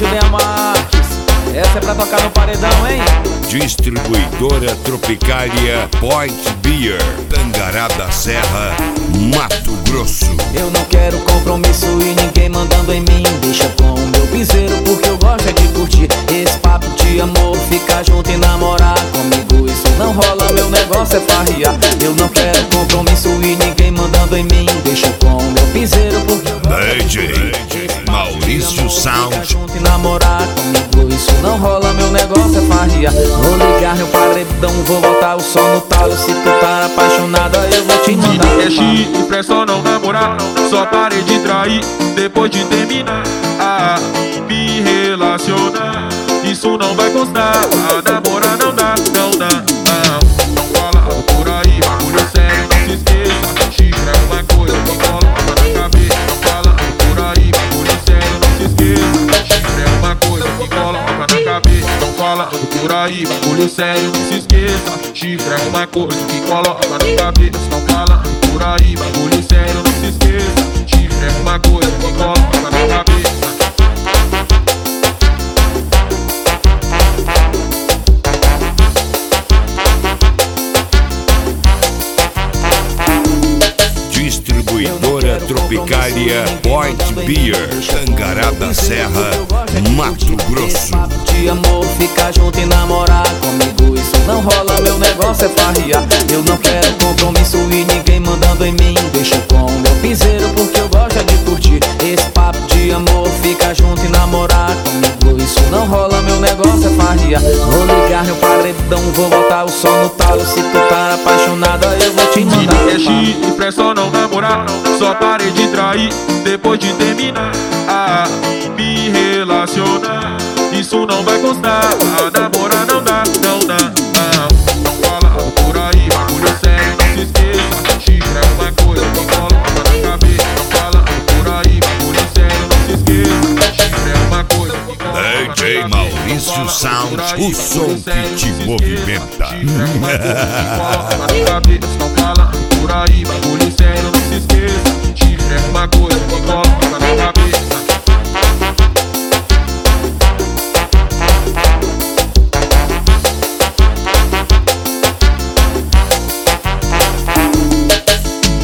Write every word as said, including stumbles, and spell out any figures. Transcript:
Juliana Marques. Essa é pra tocar no paredão, hein? Distribuidora Tropicália Point Beer, Tangará da Serra, Mato Grosso. Eu não quero compromisso e ninguém mandando em mim. Deixa com o meu piseiro porque eu gosto é de curtir. Esse papo de amor, ficar junto e namorar comigo, isso não rola, meu negócio é farriar. Eu não quero compromisso e ninguém mandando em mim. Deixa com o meu piseiro porque eu gosto D J Maurício Sound. Ficar junto e namorar comigo, isso não rola, meu negócio é farriar. Vou ligar meu paredão, vou botar o som no talo. Se tu tá apaixonada eu vou te mandar. É chifre, é só não namorar. Só parei de trair depois de terminar. Ah, me relacionar, isso não vai constar. Ah, namorar não dá, não dá. Não, não fala por aí, bagulho sério, não se esqueça. Chifre é uma coisa que coloca na cabeça. Não fala por aí, bagulho sério, não se esqueça. Chifre é uma coisa que coloca na cabeça. Não fala por aí, bagulho sério, não se esqueça. Chifre é uma coisa que coloca na cabeça. Não fala por aí, bagulho sério, não se esqueça. Chifre é uma coisa que coloca na cabeça. Distribuidora Tropicália Point Beer, Tangará da Serra, Mato Grosso. De amor, ficar junto e namorar comigo, isso não rola, meu negócio é farriar. Eu não quero compromisso e ninguém mandando em mim. Deixa com o meu piseiro porque eu gosto é de curtir. Esse papo de amor, ficar junto e namorar comigo, isso não rola, meu negócio é farriar. Vou ligar meu paredão, vou botar o som no talo. Se tu tá apaixonada eu vou te mandar. É chifre, é só não namorar. Só parei de trair depois de terminar. Ah, me relacionar, isso não vai constar. Ah, namorar não dá, não dá. Não, não fala por aí, bagulho sério, não se esqueça. Chifre é uma coisa que coloca na cabeça. Não fala por aí, bagulho sério, não se esqueça. Chifre é uma coisa que coloca na D J Maurício Sound, o som que te movimenta. Chifre é uma coisa que coloca na cabeça. Não fala por aí, bagulho sério, não se esqueça. Chifre é uma coisa